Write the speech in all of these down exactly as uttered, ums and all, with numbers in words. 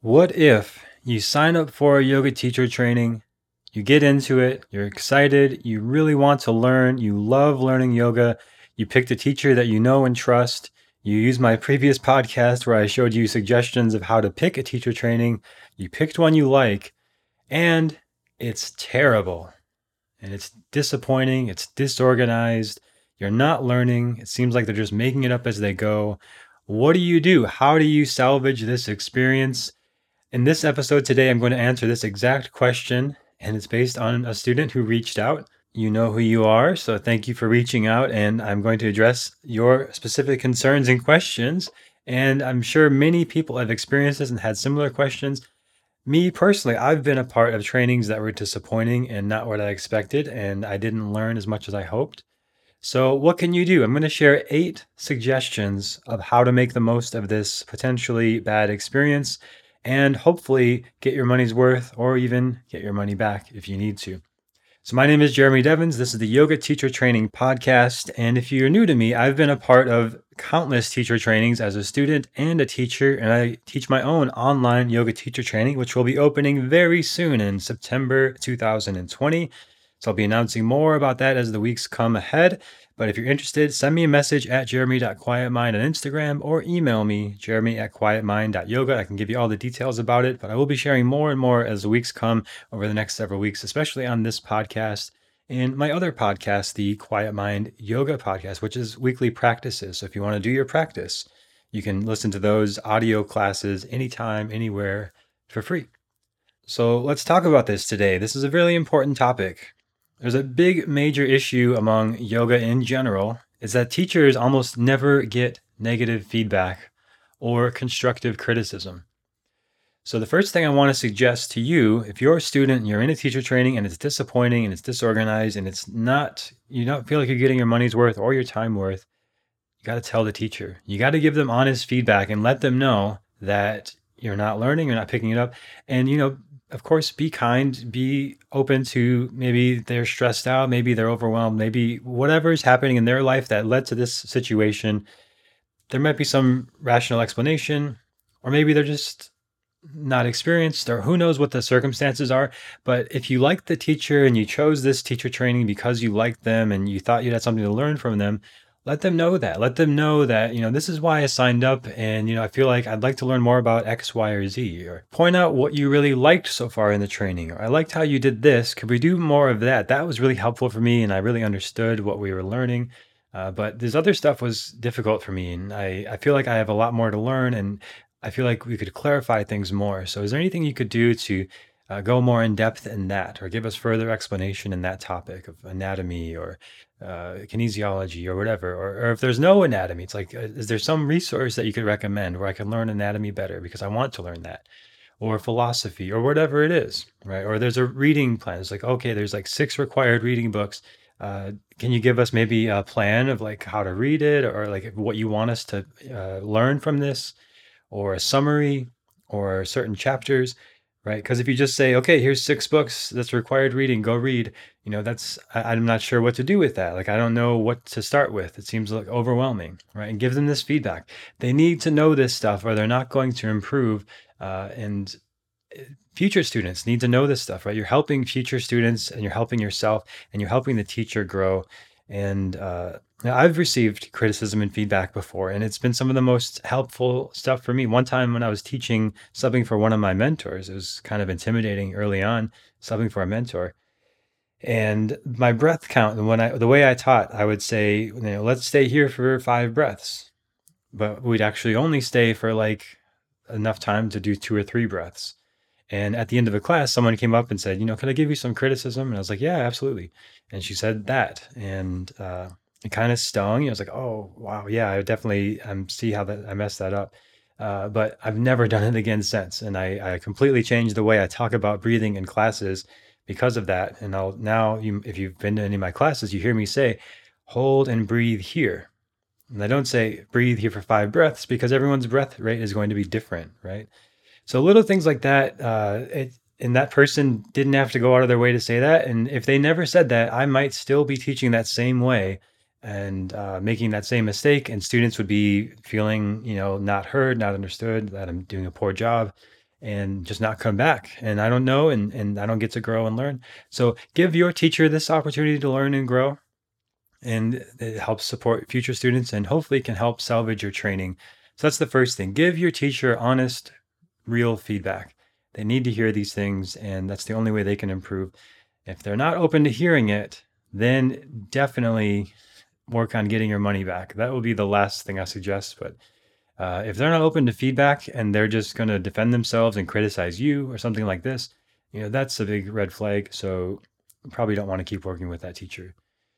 What if you sign up for a yoga teacher training, you get into it, you're excited, you really want to learn, you love learning yoga, you picked a teacher that you know and trust, you used my previous podcast where I showed you suggestions of how to pick a teacher training, you picked one you like, and it's terrible, and it's disappointing, it's disorganized, you're not learning, it seems like they're just making it up as they go. What do you do? How do you salvage this experience? In this episode today, I'm going to answer this exact question, and it's based on a student who reached out. You know who you are, so thank you for reaching out, and I'm going to address your specific concerns and questions. And I'm sure many people have experienced this and had similar questions. Me personally, I've been a part of trainings that were disappointing and not what I expected, and I didn't learn as much as I hoped. So, what can you do? I'm going to share eight suggestions of how to make the most of this potentially bad experience and hopefully get your money's worth or even get your money back if you need to. So, my name is Jeremy Devins. This is the Yoga Teacher Training Podcast. And if you're new to me, I've been a part of countless teacher trainings as a student and a teacher. And I teach my own online yoga teacher training, which will be opening very soon in September two thousand twenty. So I'll be announcing more about that as the weeks come ahead. But if you're interested, send me a message at jeremy dot quietmind on Instagram or email me, jeremy at quietmind dot yoga. I can give you all the details about it, but I will be sharing more and more as the weeks come over the next several weeks, especially on this podcast and my other podcast, the Quiet Mind Yoga Podcast, which is weekly practices. So if you want to do your practice, you can listen to those audio classes anytime, anywhere for free. So let's talk about this today. This is a really important topic. There's a big major issue among yoga in general is that teachers almost never get negative feedback or constructive criticism. So the first thing I want to suggest to you, if you're a student and you're in a teacher training and it's disappointing and it's disorganized and it's not, you don't feel like you're getting your money's worth or your time worth, you got to tell the teacher. You got to give them honest feedback and let them know that you're not learning, you're not picking it up. And, you know, of course, be kind, be open to maybe they're stressed out, maybe they're overwhelmed, maybe whatever is happening in their life that led to this situation. There might be some rational explanation, or maybe they're just not experienced, or who knows what the circumstances are. But if you like the teacher and you chose this teacher training because you liked them and you thought you had something to learn from them, let them know that. Let them know that, you know, this is why I signed up and, you know, I feel like I'd like to learn more about X, Y, or Z. Or point out what you really liked so far in the training. Or I liked how you did this. Could we do more of that? That was really helpful for me and I really understood what we were learning. Uh, but this other stuff was difficult for me and I, I feel like I have a lot more to learn and I feel like we could clarify things more. So is there anything you could do to uh, go more in depth in that or give us further explanation in that topic of anatomy or uh, kinesiology or whatever, or, or if there's no anatomy, it's like, uh, is there some resource that you could recommend where I can learn anatomy better because I want to learn that, or philosophy or whatever it is, right? Or there's a reading plan. It's like, okay, there's like six required reading books. Uh, can you give us maybe a plan of like how to read it or like what you want us to uh, learn from this, or a summary or certain chapters? Right? Because if you just say, okay, here's six books that's required reading, go read, you know, that's, I, I'm not sure what to do with that. Like, I don't know what to start with. It seems like overwhelming, right? And give them this feedback. They need to know this stuff or they're not going to improve. Uh, and future students need to know this stuff, right? You're helping future students and you're helping yourself and you're helping the teacher grow. And uh, I've received criticism and feedback before, and it's been some of the most helpful stuff for me. One time when I was teaching subbing for one of my mentors, it was kind of intimidating early on, subbing for a mentor. And my breath count, when I, the way I taught, I would say, you know, let's stay here for five breaths. But we'd actually only stay for like enough time to do two or three breaths. And at the end of the class, someone came up and said, you know, can I give you some criticism? And I was like, yeah, absolutely. And she said that. And uh, it kind of stung. I was like, oh, wow. Yeah, I definitely um, see how that I messed that up. Uh, but I've never done it again since. And I, I completely changed the way I talk about breathing in classes because of that. And I'll now, you, if you've been to any of my classes, you hear me say, hold and breathe here. And I don't say breathe here for five breaths because everyone's breath rate is going to be different, right? So little things like that, uh, it, and that person didn't have to go out of their way to say that. And if they never said that, I might still be teaching that same way and uh, making that same mistake. And students would be feeling, you know, not heard, not understood, that I'm doing a poor job. and just not come back. And I don't know, and, and I don't get to grow and learn. So give your teacher this opportunity to learn and grow. And it helps support future students and hopefully can help salvage your training. So that's the first thing. Give your teacher honest, real feedback. They need to hear these things, and that's the only way they can improve. If they're not open to hearing it, then definitely work on getting your money back. That will be the last thing I suggest. But uh, if they're not open to feedback and they're just going to defend themselves and criticize you or something like this, you know, that's a big red flag. So you probably don't want to keep working with that teacher.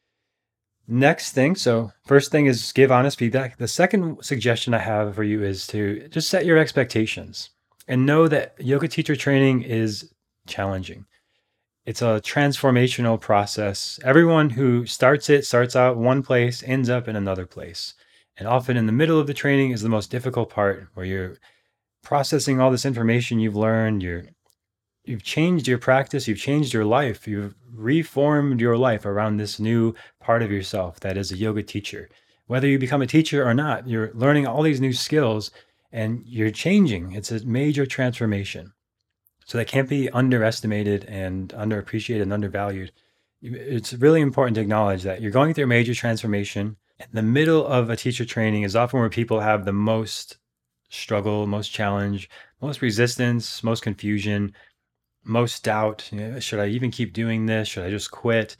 Next thing, so first thing is give honest feedback. The second suggestion I have for you is to just set your expectations and know that yoga teacher training is challenging. It's a transformational process. Everyone who starts it starts out one place, ends up in another place. And often in the middle of the training is the most difficult part, where you're processing all this information you've learned, you're You've changed your practice, you've changed your life, you've reformed your life around this new part of yourself that is a yoga teacher. Whether you become a teacher or not, you're learning all these new skills and you're changing. It's a major transformation. So that can't be underestimated and underappreciated and undervalued. It's really important to acknowledge that you're going through a major transformation. In the middle of a teacher training is often where people have the most struggle, most challenge, most resistance, most confusion, most doubt. You know, should I even keep doing this? Should I just quit?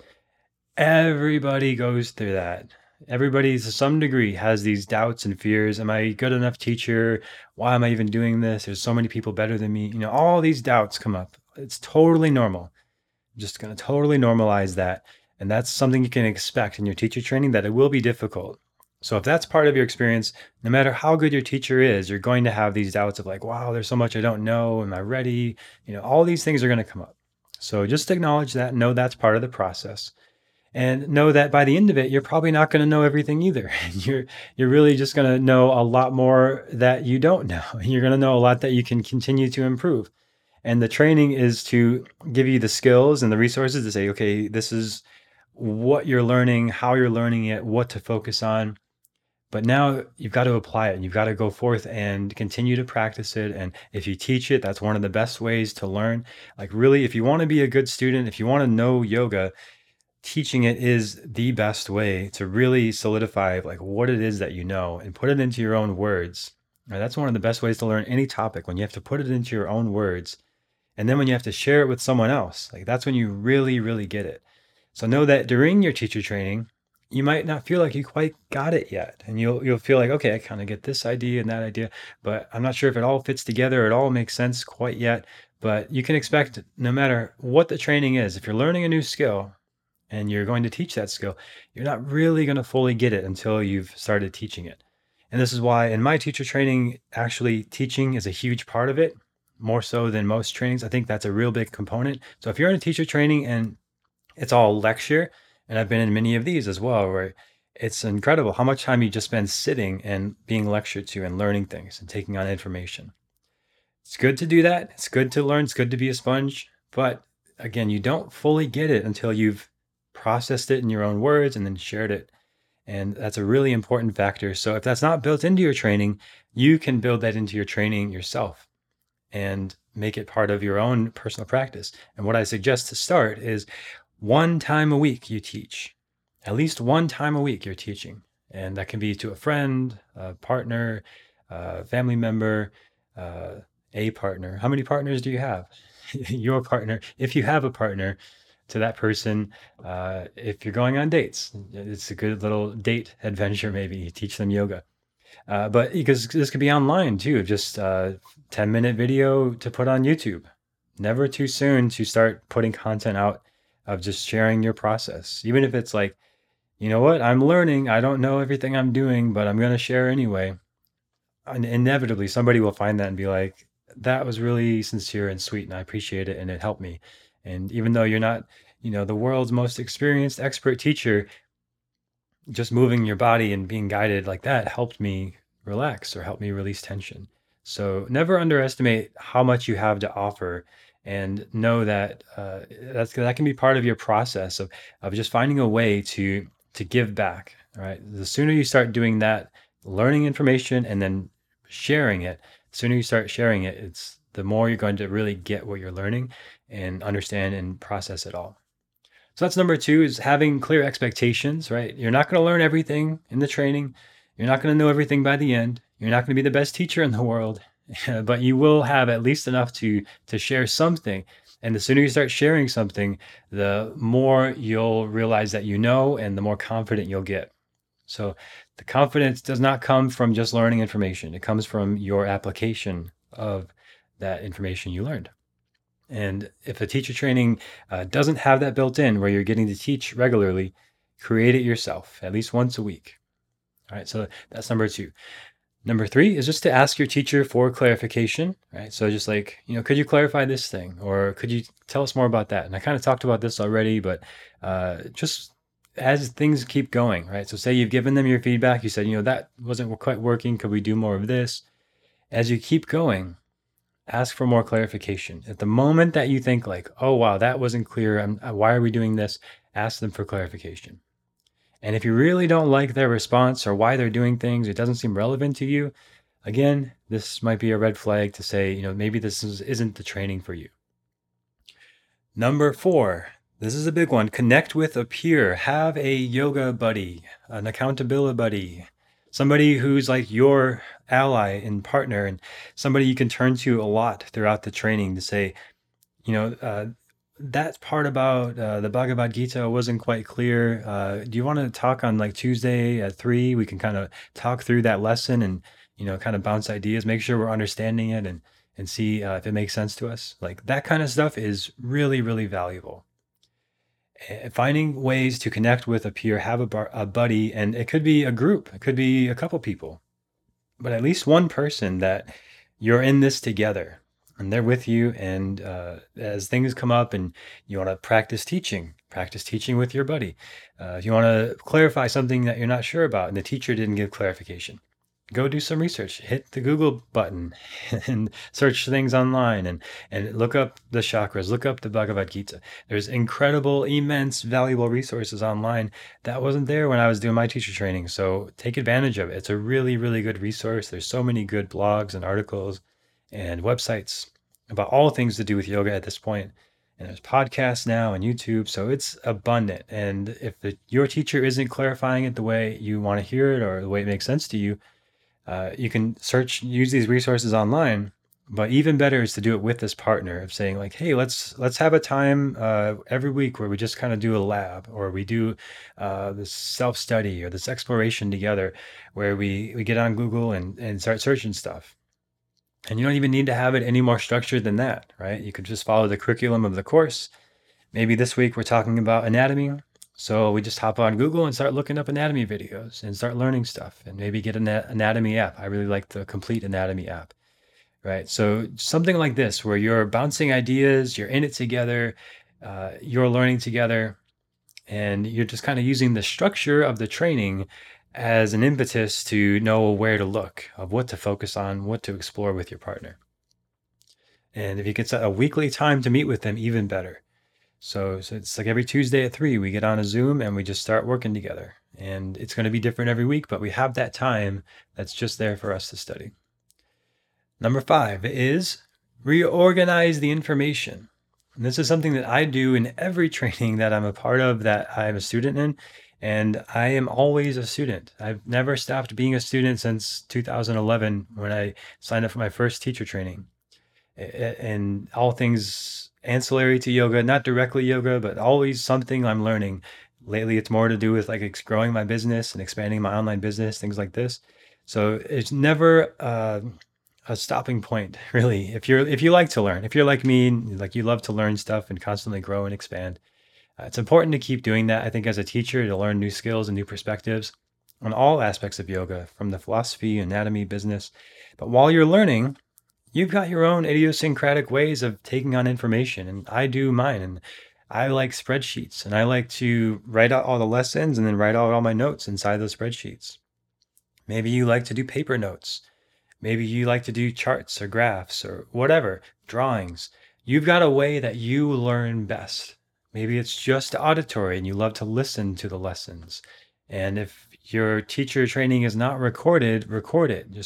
Everybody goes through that. Everybody to some degree has these doubts and fears. Am I a good enough teacher? Why am I even doing this? There's so many people better than me. You know, all these doubts come up. It's totally normal. I'm just going to totally normalize that. And that's something you can expect in your teacher training, that it will be difficult. So if that's part of your experience, no matter how good your teacher is, you're going to have these doubts of like, wow, there's so much I don't know. Am I ready? You know, all these things are going to come up. So just acknowledge that, know that's part of the process, and know that by the end of it, you're probably not going to know everything either. You're you're really just going to know a lot more that you don't know. You're going to know a lot that you can continue to improve. And the training is to give you the skills and the resources to say, okay, this is what you're learning, how you're learning it, what to focus on. But now you've got to apply it, and you've got to go forth and continue to practice it. And if you teach it, that's one of the best ways to learn. Like really, if you want to be a good student, if you want to know yoga, teaching it is the best way to really solidify like what it is that you know and put it into your own words. Now, that's one of the best ways to learn any topic, when you have to put it into your own words. And then when you have to share it with someone else, like that's when you really, really get it. So know that during your teacher training, you might not feel like you quite got it yet. And you'll you'll feel like, okay, I kind of get this idea and that idea, but I'm not sure if it all fits together, it all makes sense quite yet. But you can expect, no matter what the training is, if you're learning a new skill and you're going to teach that skill, you're not really going to fully get it until you've started teaching it. And this is why in my teacher training, actually teaching is a huge part of it, more so than most trainings. I think that's a real big component. So if you're in a teacher training and it's all lecture, and I've been in many of these as well, where it's incredible how much time you just spend sitting and being lectured to and learning things and taking on information. It's good to do that. It's good to learn. It's good to be a sponge. But again, you don't fully get it until you've processed it in your own words and then shared it. And that's a really important factor. So if that's not built into your training, you can build that into your training yourself and make it part of your own personal practice. And what I suggest to start is one time a week you teach. At least one time a week you're teaching. And that can be to a friend, a partner, a family member, uh, a partner. How many partners do you have? Your partner. If you have a partner, to that person. Uh, if you're going on dates, it's a good little date adventure. Maybe you teach them yoga. Uh, but because this could be online too, just a ten minute video to put on YouTube. Never too soon to start putting content out of just sharing your process. Even if it's like, you know what, I'm learning, I don't know everything I'm doing, but I'm going to share anyway. And inevitably, somebody will find that and be like, that was really sincere and sweet, and I appreciate it, and it helped me. And even though you're not, you know, the world's most experienced expert teacher, just moving your body and being guided like that helped me relax or helped me release tension. So never underestimate how much you have to offer, and know that uh, that's that can be part of your process of of just finding a way to to give back. All right, the sooner you start doing that, learning information and then sharing it, the sooner you start sharing it, it's the more you're going to really get what you're learning and understand and process it all. So that's number two, is having clear expectations, right? You're not going to learn everything in the training. You're not going to know everything by the end. You're not going to be the best teacher in the world, but you will have at least enough to to share something. And the sooner you start sharing something, the more you'll realize that you know, and the more confident you'll get. So the confidence does not come from just learning information. It comes from your application of that information you learned. And if a teacher training uh, doesn't have that built in where you're getting to teach regularly, create it yourself at least once a week. All right, so that's number two. Number three is just to ask your teacher for clarification, right? So just like, you know, could you clarify this thing? Or could you tell us more about that? And I kind of talked about this already, but uh, just as things keep going, right? So say you've given them your feedback, you said, you know, that wasn't quite working. Could we do more of this? As you keep going, ask for more clarification. At the moment that you think like, oh, wow, that wasn't clear. I'm, why are we doing this? Ask them for clarification. And if you really don't like their response or why they're doing things, it doesn't seem relevant to you, again, this might be a red flag to say, you know, maybe this is, isn't the training for you. Number four, this is a big one. Connect with a peer. Have a yoga buddy, an accountability buddy, somebody who's like your ally and partner, and somebody you can turn to a lot throughout the training to say, you know, uh, that part about uh, the Bhagavad Gita wasn't quite clear. Uh, do you want to talk on like Tuesday at three? We can kind of talk through that lesson and, you know, kind of bounce ideas, make sure we're understanding it, and and see uh, if it makes sense to us. Like that kind of stuff is really, really valuable. Uh, Finding ways to connect with a peer, have a, bar, a buddy, and it could be a group, it could be a couple people, but at least one person that you're in this together and they're with you. And uh, as things come up and you want to practice teaching, practice teaching with your buddy. Uh, if you want to clarify something that you're not sure about and the teacher didn't give clarification, go do some research, hit the Google button and search things online and, and look up the chakras, look up the Bhagavad Gita. There's incredible, immense, valuable resources online that wasn't there when I was doing my teacher training. So take advantage of it. It's a really, really good resource. There's so many good blogs and articles and websites about all things to do with yoga at this point. And there's podcasts now and YouTube, so it's abundant. And if the, your teacher isn't clarifying it the way you want to hear it or the way it makes sense to you, uh, you can search, use these resources online. But even better is to do it with this partner of saying like, hey, let's let's have a time uh, every week where we just kind of do a lab, or we do uh, this self-study or this exploration together, where we we get on Google and and start searching stuff. And you don't even need to have it any more structured than that, right? You could just follow the curriculum of the course. Maybe this week we're talking about anatomy. So we just hop on Google and start looking up anatomy videos and start learning stuff, and maybe get an anatomy app. I really like the Complete Anatomy app, right? So something like this, where you're bouncing ideas, you're in it together, uh, you're learning together, and you're just kind of using the structure of the training as an impetus to know where to look, of what to focus on, what to explore with your partner. And if you get a weekly time to meet with them, even better. So, so it's like every Tuesday at three, we get on a Zoom and we just start working together. And it's going to be different every week, but we have that time that's just there for us to study. Number five is reorganize the information. And this is something that I do in every training that I'm a part of, that I'm a student in. And I am always a student. I've never stopped being a student since two thousand eleven when I signed up for my first teacher training. And all things ancillary to yoga, not directly yoga, but always something I'm learning. Lately, it's more to do with like growing my business and expanding my online business, things like this. So it's never uh, a stopping point, really. If you're if you like to learn, if you're like me, like you love to learn stuff and constantly grow and expand, uh, it's important to keep doing that. I think as a teacher, to learn new skills and new perspectives on all aspects of yoga, from the philosophy, anatomy, business. But while you're learning, you've got your own idiosyncratic ways of taking on information, and I do mine. And I like spreadsheets, and I like to write out all the lessons and then write out all my notes inside those spreadsheets. Maybe you like to do paper notes. Maybe you like to do charts or graphs or whatever, drawings. You've got a way that you learn best. Maybe it's just auditory and you love to listen to the lessons. And if your teacher training is not recorded, record it. Just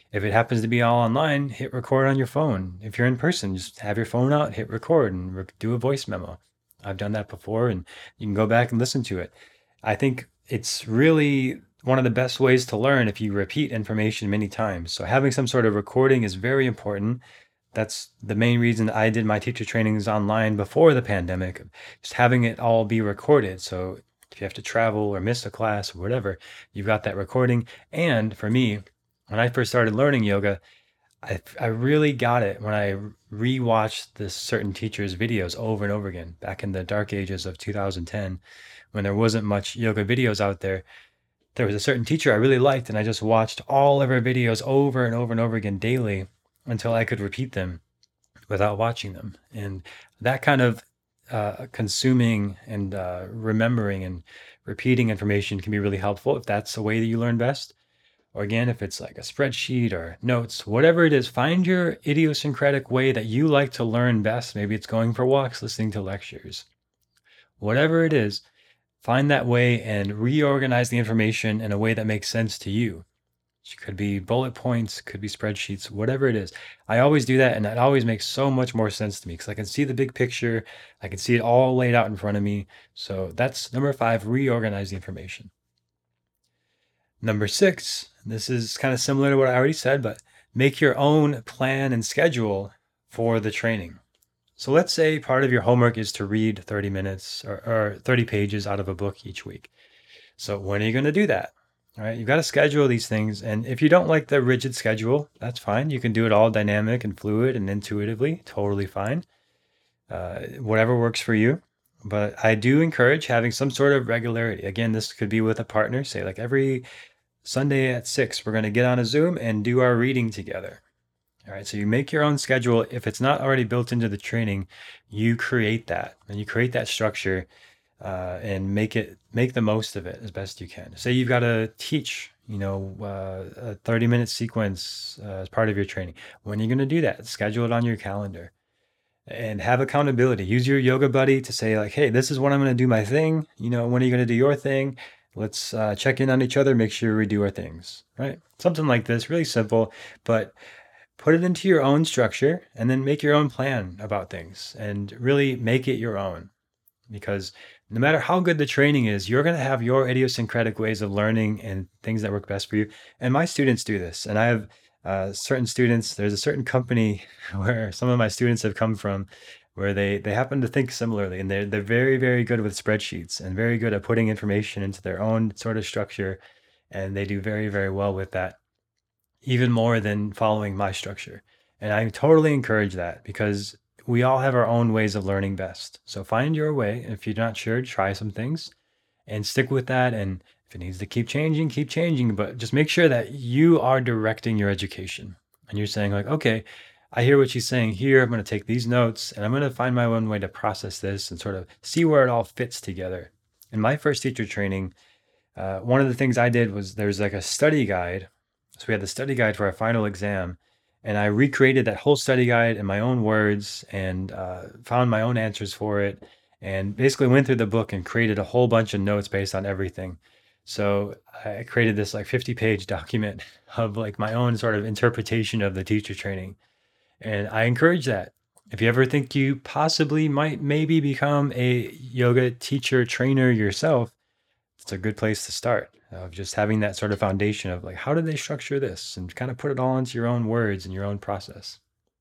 If it happens to be all online, hit record on your phone. If you're in person, just have your phone out, hit record, and re- do a voice memo. I've done that before, and you can go back and listen to it. I think it's really one of the best ways to learn if you repeat information many times. So having some sort of recording is very important. That's the main reason I did my teacher trainings online before the pandemic, just having it all be recorded. So if you have to travel or miss a class or whatever, you've got that recording. And for me, when I first started learning yoga, I, I really got it when I rewatched this certain teacher's videos over and over again back in the dark ages of two thousand ten when there wasn't much yoga videos out there. There was a certain teacher I really liked, and I just watched all of her videos over and over and over again daily until I could repeat them without watching them. And that kind of uh, consuming and uh, remembering and repeating information can be really helpful if that's the way that you learn best. Or again, if it's like a spreadsheet or notes, whatever it is, find your idiosyncratic way that you like to learn best. Maybe it's going for walks, listening to lectures. Whatever it is, find that way and reorganize the information in a way that makes sense to you. It could be bullet points, could be spreadsheets, whatever it is. I always do that, and it always makes so much more sense to me because I can see the big picture. I can see it all laid out in front of me. So that's number five, reorganize the information. Number six, this is kind of similar to what I already said, but make your own plan and schedule for the training. So let's say part of your homework is to read thirty minutes or, or thirty pages out of a book each week. So when are you going to do that? All right, you've got to schedule these things. And if you don't like the rigid schedule, that's fine. You can do it all dynamic and fluid and intuitively, totally fine. Uh, whatever works for you. But I do encourage having some sort of regularity. Again, this could be with a partner. Say like every Sunday at six, we're going to get on a Zoom and do our reading together. All right, so you make your own schedule. If it's not already built into the training, you create that and you create that structure uh, and make it make the most of it as best you can. Say you've got to teach, you know, uh, a thirty minute sequence uh, as part of your training. When are you going to do that? Schedule it on your calendar and have accountability. Use your yoga buddy to say like, hey, this is when I'm going to do my thing. You know, when are you going to do your thing? Let's uh, check in on each other, make sure we do our things, right? Something like this, really simple, but put it into your own structure and then make your own plan about things and really make it your own. Because no matter how good the training is, you're going to have your idiosyncratic ways of learning and things that work best for you. And my students do this. And I have uh, certain students, there's a certain company where some of my students have come from where they, they happen to think similarly. And they're, they're very, very good with spreadsheets and very good at putting information into their own sort of structure. And they do very, very well with that, even more than following my structure. And I totally encourage that because we all have our own ways of learning best. So find your way. If you're not sure, try some things and stick with that. And if it needs to keep changing, keep changing. But just make sure that you are directing your education. And you're saying like, okay, I hear what she's saying here. I'm going to take these notes and I'm going to find my own way to process this and sort of see where it all fits together. In my first teacher training, uh, one of the things I did was there's like a study guide. So we had the study guide for our final exam. And I recreated that whole study guide in my own words and uh, found my own answers for it and basically went through the book and created a whole bunch of notes based on everything. So I created this like fifty page document of like my own sort of interpretation of the teacher training. And I encourage that. If you ever think you possibly might maybe become a yoga teacher trainer yourself, it's a good place to start. Of just having that sort of foundation of like, how do they structure this and kind of put it all into your own words and your own process.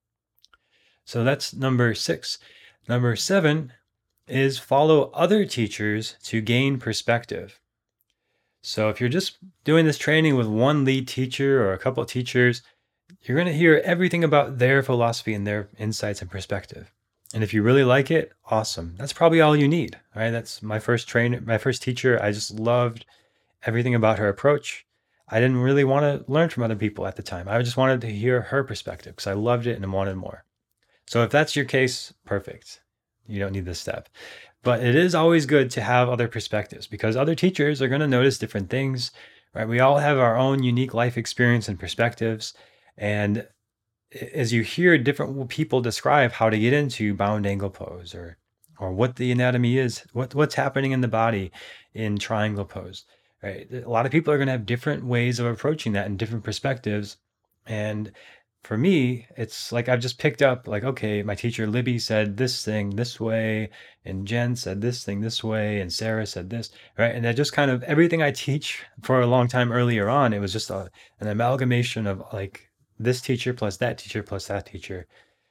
So that's number six. Number seven is follow other teachers to gain perspective. So if you're just doing this training with one lead teacher or a couple of teachers, you're going to hear everything about their philosophy and their insights and perspective. And if you really like it, awesome. That's probably all you need, right? That's my first trainer, my first teacher. I just loved everything about her approach. I didn't really want to learn from other people at the time. I just wanted to hear her perspective because I loved it and wanted more. So if that's your case, perfect. You don't need this step. But it is always good to have other perspectives because other teachers are going to notice different things, right? We all have our own unique life experience and perspectives. And as you hear different people describe how to get into bound angle pose or or what the anatomy is, what what's happening in the body in triangle pose, right? A lot of people are going to have different ways of approaching that and different perspectives. And for me, it's like I've just picked up, like, okay, my teacher Libby said this thing this way, and Jen said this thing this way, and Sarah said this, right? And I just kind of everything I teach for a long time earlier on, it was just a, an amalgamation of like this teacher plus that teacher plus that teacher.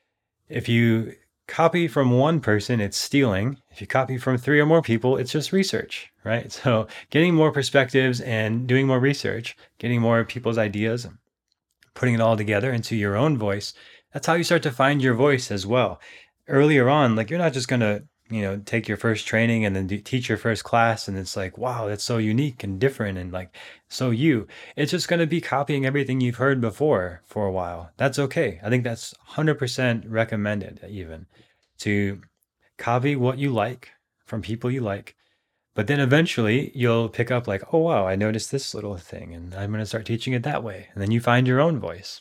If you copy from one person, it's stealing. If you copy from three or more people, it's just research, right? So getting more perspectives and doing more research, getting more people's ideas, putting it all together into your own voice, that's how you start to find your voice as well. Earlier on, like you're not just going to, you know, take your first training and then do, teach your first class and it's like, wow, that's so unique and different and like so you. It's just going to be copying everything you've heard before for a while. That's okay. I think that's one hundred percent recommended even to copy what you like from people you like. But then eventually you'll pick up like, oh, wow, I noticed this little thing and I'm going to start teaching it that way. And then you find your own voice.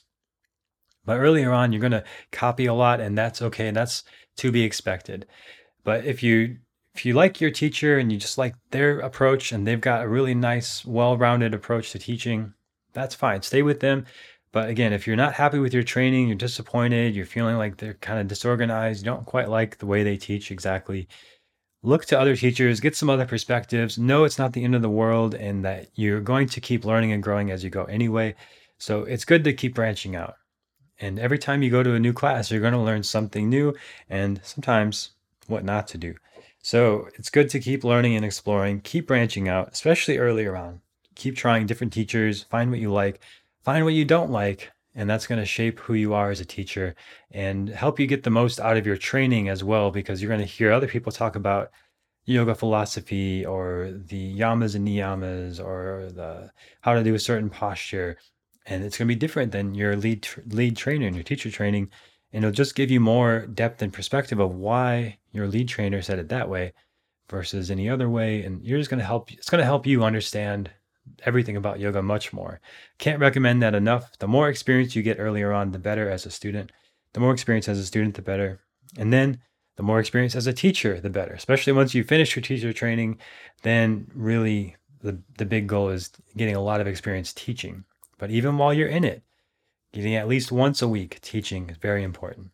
But earlier on, you're going to copy a lot and that's okay. And that's to be expected. But if you if you like your teacher and you just like their approach and they've got a really nice, well-rounded approach to teaching, that's fine. Stay with them. But again, if you're not happy with your training, you're disappointed, you're feeling like they're kind of disorganized, you don't quite like the way they teach exactly, look to other teachers, get some other perspectives. Know it's not the end of the world and that you're going to keep learning and growing as you go anyway. So it's good to keep branching out. And every time you go to a new class, you're going to learn something new and sometimes what not to do. So it's good to keep learning and exploring, keep branching out, especially earlier on. Keep trying different teachers, find what you like, find what you don't like, and that's going to shape who you are as a teacher and help you get the most out of your training as well, because you're going to hear other people talk about yoga philosophy or the yamas and niyamas or the how to do a certain posture. And it's going to be different than your lead lead trainer and your teacher training. And it'll just give you more depth and perspective of why your lead trainer said it that way versus any other way. And you're just going to help, it's going to help you understand everything about yoga much more. Can't recommend that enough. The more experience you get earlier on, the better as a student. The more experience as a student, the better. And then the more experience as a teacher, the better. Especially once you finish your teacher training, then really the, the big goal is getting a lot of experience teaching. But even while you're in it, getting at least once a week teaching is very important.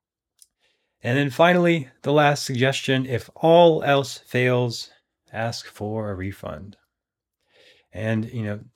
And then finally, the last suggestion, if all else fails, ask for a refund. And, you know,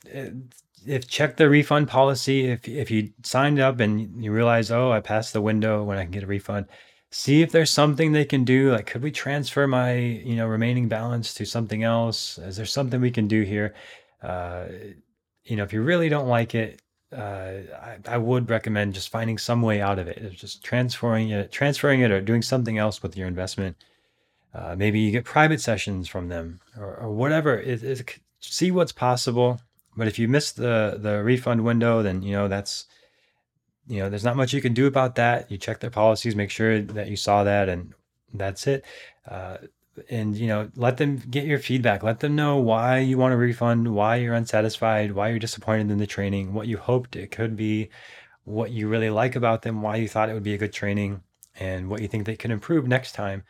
if check the refund policy, if, if you signed up and you realize, oh, I passed the window when I can get a refund, see if there's something they can do. Like, could we transfer my, you know, remaining balance to something else? Is there something we can do here? Uh, you know, if you really don't like it, uh, I, I would recommend just finding some way out of it. It's just transferring it, transferring it, or doing something else with your investment. Uh, maybe you get private sessions from them, or, or whatever. It, it, see what's possible. But if you miss the the refund window, then you know that's you know there's not much you can do about that. You check their policies, make sure that you saw that, and that's it. Uh, and you know let them get your feedback, let them know why you want a refund, why you're unsatisfied, why you're disappointed in the training, what you hoped it could be, what you really like about them, why you thought it would be a good training, and what you think they can improve next time.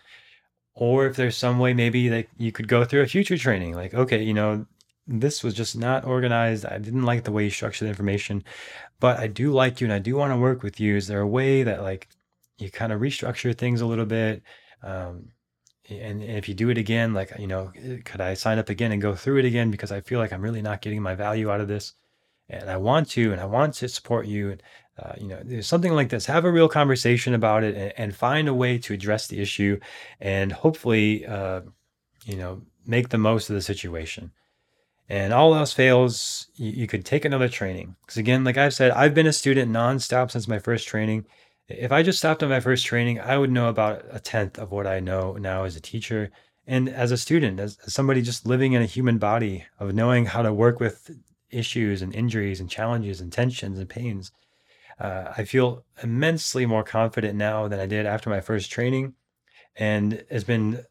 Or if there's some way maybe that you could go through a future training, like, okay, you know this was just not organized, I didn't like the way you structured the information, but I do like you and I do want to work with you. Is there a way that like you kind of restructure things a little bit? um, and if you do it again, like, you know, could I sign up again and go through it again? Because I feel like I'm really not getting my value out of this. And I want to, and I want to support you. And, uh, you know, there's something like this. Have a real conversation about it and, and find a way to address the issue and hopefully, uh, you know, make the most of the situation. And all else fails, you, you could take another training. Because again, like I've said, I've been a student nonstop since my first training. If I just stopped on my first training, I would know about a tenth of what I know now as a teacher and as a student, as, as somebody just living in a human body, of knowing how to work with issues and injuries and challenges and tensions and pains. Uh, I feel immensely more confident now than I did after my first training. And it's been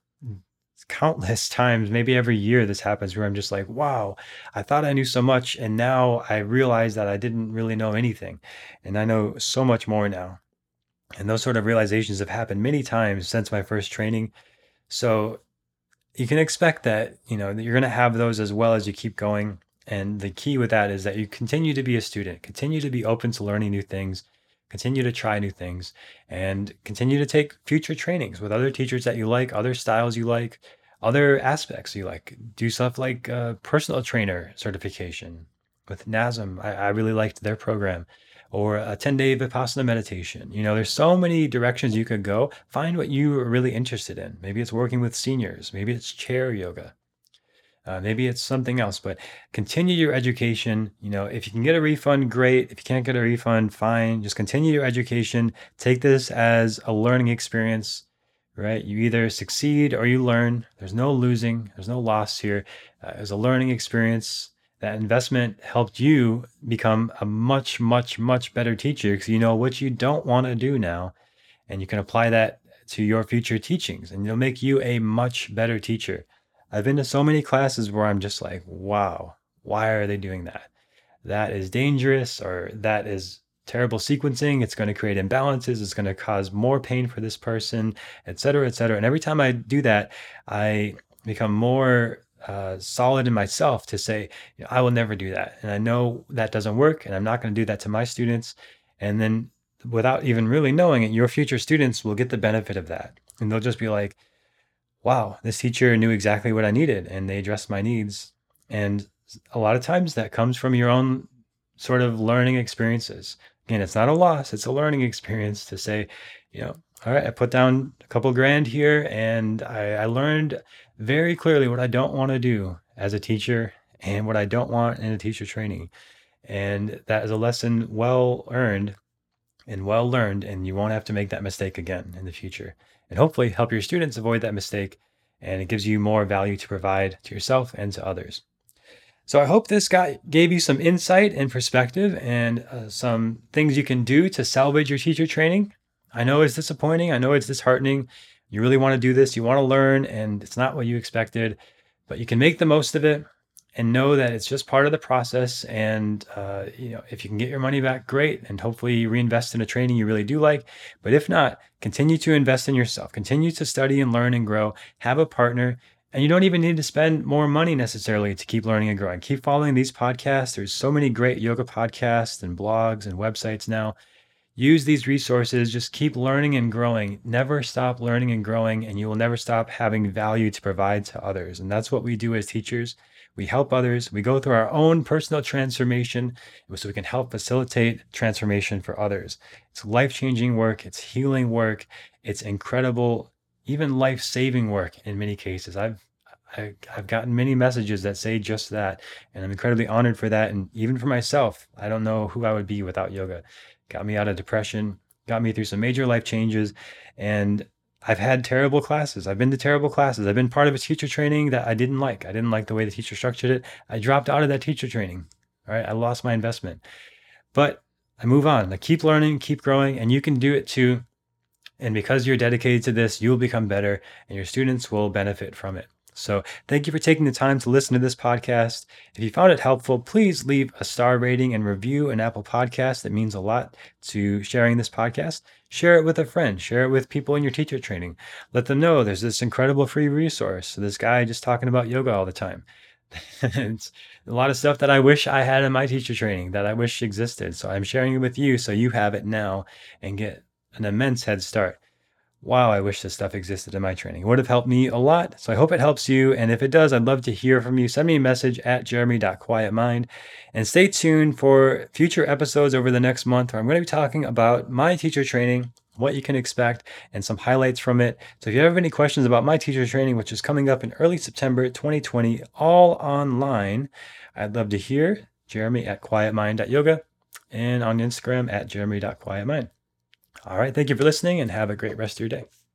countless times, maybe every year this happens, where I'm just like, wow, I thought I knew so much. And now I realize that I didn't really know anything. And I know so much more now. And those sort of realizations have happened many times since my first training. So you can expect that, you know, that you're going to have those as well as you keep going. And the key with that is that you continue to be a student, continue to be open to learning new things, continue to try new things, and continue to take future trainings with other teachers that you like, other styles you like, other aspects you like. Do stuff like uh, personal trainer certification with NASM. I, I really liked their program. Or a ten-day Vipassana meditation. You know, there's so many directions you could go. Find what you are really interested in. Maybe it's working with seniors. Maybe it's chair yoga. Uh, maybe it's something else, but continue your education. You know, if you can get a refund, great. If you can't get a refund, fine. Just continue your education. Take this as a learning experience, right? You either succeed or you learn. There's no losing. There's no loss here. Uh, it's a learning experience. That investment helped you become a much, much, much better teacher because you know what you don't want to do now. And you can apply that to your future teachings and it'll make you a much better teacher. I've been to so many classes where I'm just like, wow, why are they doing that? That is dangerous, or that is terrible sequencing. It's going to create imbalances. It's going to cause more pain for this person, et cetera, et cetera. And every time I do that, I become more uh, solid in myself to say, you know, I will never do that. And I know that doesn't work, and I'm not going to do that to my students. And then without even really knowing it, your future students will get the benefit of that. And they'll just be like, wow, this teacher knew exactly what I needed and they addressed my needs. And a lot of times that comes from your own sort of learning experiences. Again, it's not a loss, it's a learning experience to say, you know, all right, I put down a couple grand here and I, I learned very clearly what I don't want to do as a teacher and what I don't want in a teacher training. And that is a lesson well earned and well learned, and you won't have to make that mistake again in the future. And hopefully help your students avoid that mistake, and it gives you more value to provide to yourself and to others. So I hope this got gave you some insight and perspective and uh, some things you can do to salvage your teacher training. I know it's disappointing. I know it's disheartening. You really want to do this. You want to learn, and it's not what you expected, but you can make the most of it and know that it's just part of the process. And, uh, you know, if you can get your money back, great. And hopefully you reinvest in a training you really do like. But if not, continue to invest in yourself, continue to study and learn and grow, have a partner. And you don't even need to spend more money necessarily to keep learning and growing. Keep following these podcasts. There's so many great yoga podcasts and blogs and websites now. Use these resources. Just keep learning and growing. Never stop learning and growing, and you will never stop having value to provide to others. And that's what we do as teachers. We help others. We go through our own personal transformation so we can help facilitate transformation for others. It's life-changing work. It's healing work. It's incredible, even life-saving work in many cases. I've I, I've gotten many messages that say just that, and I'm incredibly honored for that. And even for myself, I don't know who I would be without yoga. Got me out of depression, got me through some major life changes, and I've had terrible classes. I've been to terrible classes. I've been part of a teacher training that I didn't like. I didn't like the way the teacher structured it. I dropped out of that teacher training. All right. I lost my investment, but I move on. I keep learning, keep growing, and you can do it too. And because you're dedicated to this, you'll become better and your students will benefit from it. So thank you for taking the time to listen to this podcast. If you found it helpful, please leave a star rating and review an Apple Podcast. That means a lot to sharing this podcast. Share it with a friend. Share it with people in your teacher training. Let them know there's this incredible free resource. So this guy just talking about yoga all the time. It's a lot of stuff that I wish I had in my teacher training that I wish existed. So I'm sharing it with you so you have it now and get an immense head start. Wow, I wish this stuff existed in my training. It would have helped me a lot. So I hope it helps you. And if it does, I'd love to hear from you. Send me a message at jeremy dot quiet mind. And stay tuned for future episodes over the next month where I'm going to be talking about my teacher training, what you can expect, and some highlights from it. So if you have any questions about my teacher training, which is coming up in early September twenty twenty, all online, I'd love to hear. Jeremy at quiet mind dot yoga and on Instagram at jeremy dot quiet mind. All right. Thank you for listening and have a great rest of your day.